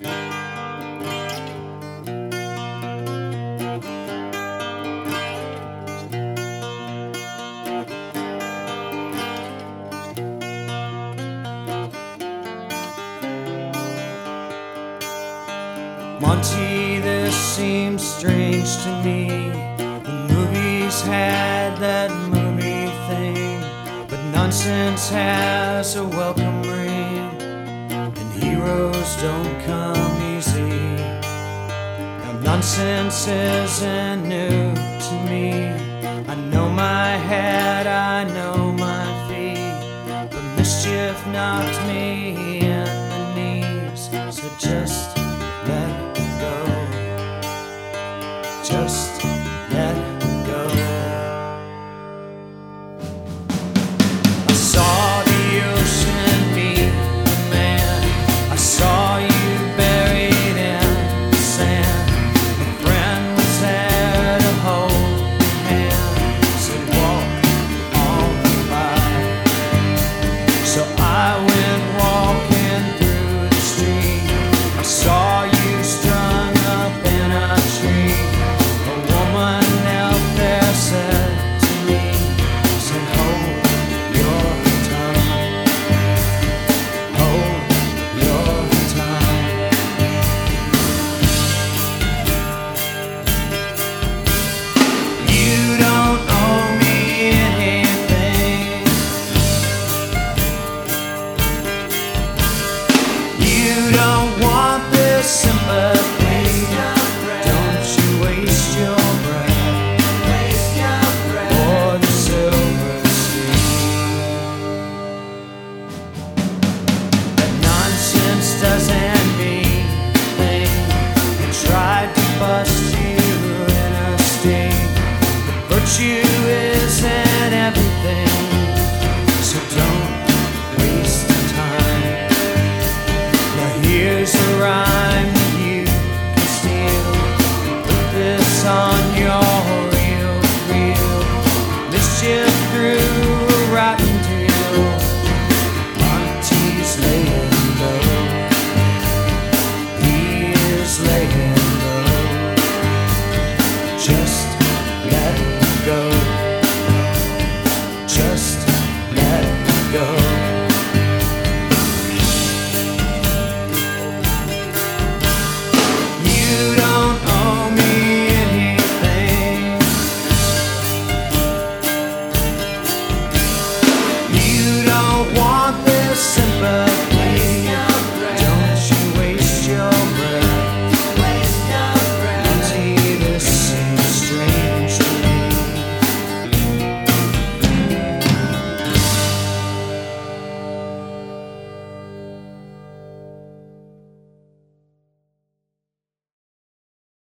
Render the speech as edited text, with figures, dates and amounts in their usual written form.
Monty, this seems strange to me. The movies had that movie thing, but nonsense has a welcome ring, and heroes don't come easy. Now nonsense isn't new to me. I know my head, I know my feet, but mischief knocked me in the knees. So just let go. Just